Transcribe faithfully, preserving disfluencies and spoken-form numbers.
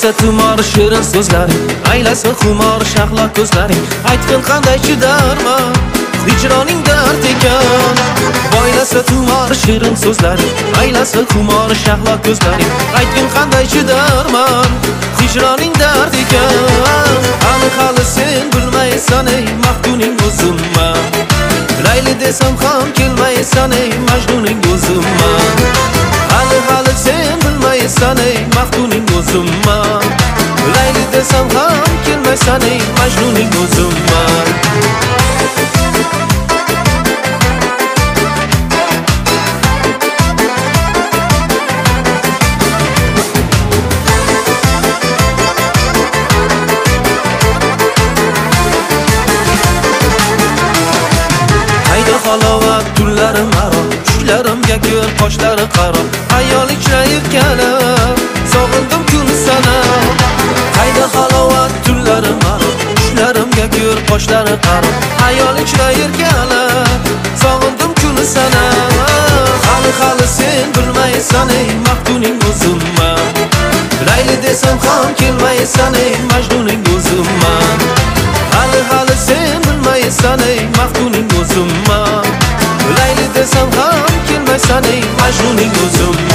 Boylasa tumor shirin so'zlaring, aylasa xumor shahlo ko'zlaring. Aytgin qanday chidarman, hijroning dard ekan. Boylasa tumor shirin so'zlaring, aylasa xumor shahlo ko'zlaring. Aytgin qanday chidarman, hijroning dard ekan. Hali hali sen bilmaysan ey maftuning o'zimman. Layli desam ham kelmaysan ey majnuning o'zimman. Hali hali sen bilmaysan ey maftuning o'zimman. Layli desam ham kelmaysan ey majnuning o'zimman. Halovat tunlarim aro, tushlarimga ko'r qoshlari qaro. Ayol ichlayib kelib, sog'indim kun sana. Hayda halovat tunlarim aro, tushlarimga ko'r qoshlari qaro. Ayol ichlayib kelib, sog'indim kun sana. Hali hali sen bilmaysan ey maftuning o'zimman. Layli desam ham kelmaysan ey majnuning o'zimman. Hali hali sen bilmaysan ey maftuning o'zimman. Layli desam ham kelmaysan ey majnuning o'zimman.